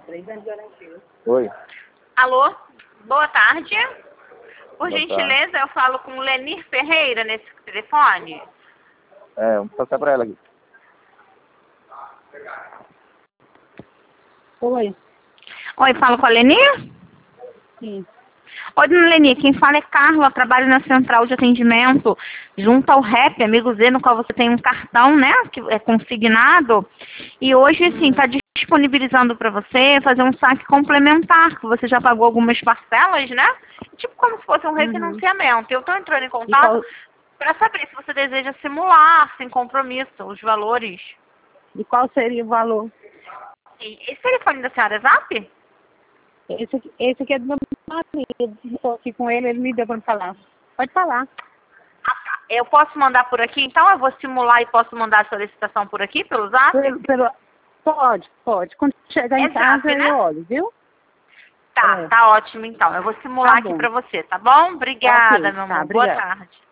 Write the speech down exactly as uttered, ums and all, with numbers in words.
Três anos de garantia. Oi. Alô? Boa tarde. Por Boa gentileza, tarde. eu falo com Lenir Ferreira nesse telefone. É, vamos passar pra ela aqui. Oi. Oi, falo com a Lenir? Sim. Oi, dona Lenir, quem fala é Carla, trabalho na central de atendimento junto ao Rap, amigo Z, no qual você tem um cartão, né, que é consignado. E hoje, assim, está disponibilizando para você fazer um saque complementar, que você já pagou algumas parcelas, né? Tipo como se fosse um refinanciamento. Eu estou entrando em contato qual- para saber se você deseja simular, sem compromisso, os valores. E qual seria o valor? E esse telefone da senhora é Zap? Esse aqui, esse aqui é do meu marido. Estou aqui com ele, ele me deu para falar. Pode falar. Ah, tá. Eu posso mandar por aqui, então? Eu vou simular e posso mandar a solicitação por aqui, pelo Zap? Pelo, pelo, pode, pode. Quando chegar É em casa, Zap, né? eu olho, viu? Tá, É. tá ótimo então. Eu vou simular Tá aqui bom. pra você, tá bom? Obrigada, Ok, meu tá, amor. Boa obrigada. tarde.